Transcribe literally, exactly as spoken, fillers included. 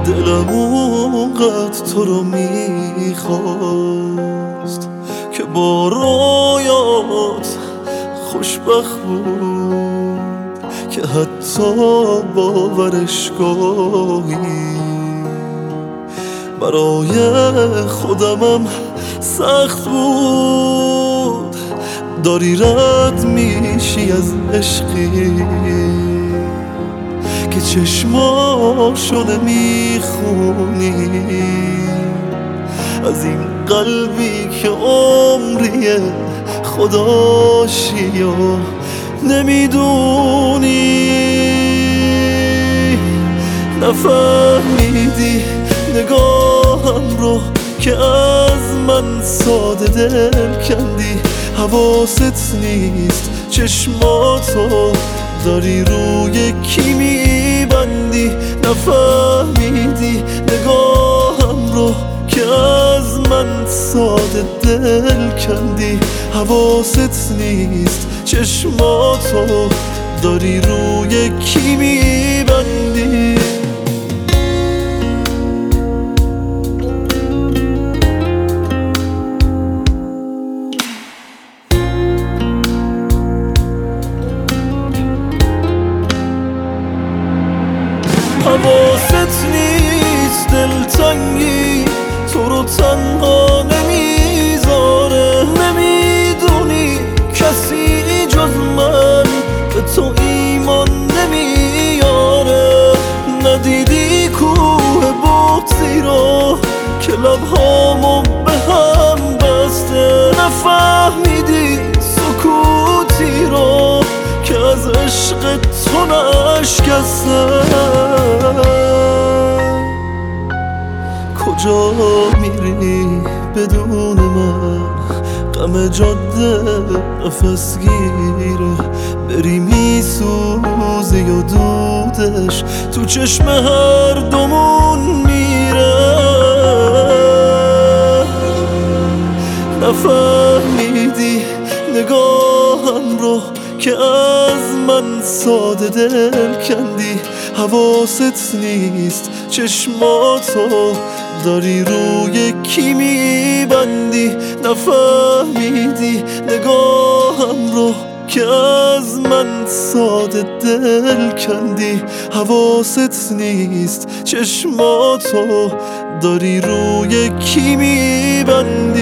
دلم اونقدر تو رو میخواست که با رویات خوشبخت بود که حتی باورش گاهی برای خودمم سخت بود. داری رد میشی از عشقی که چشماشو نمیخونی، از این قلبی که عمریه خداشی و نمیدونی. نفهمیدی نگاهم رو که از من ساده دل کندی، حواست نیست چشماتو داری روی کی میبندی. نفهمیدی نگاهم رو که از من ساده دل کندی، حواست نیست چشماتو داری روی کی میبندی. حواست نیست دلتنگی تو رو تنها نمیذاره، نمیدونی کسی جز من به تو ایمان نمیاره. ندیدی کوه بغضی رو که لبهامو به هم بسته، نفهمیدی سکوتی رو که از عشق تو نشکسته. کجا میری بدون من؟ غم جاده نفس گیره، بری میسوزی و دودش تو چشم هر دومون میره. نفهمیدی نگاهم رو که از من ساده دل کندی، حواست نیست چشماتو داری روی کی میبندی. نفهمیدی نگاهم رو که از من ساده دل کندی، حواست نیست چشماتو داری روی کی میبندی.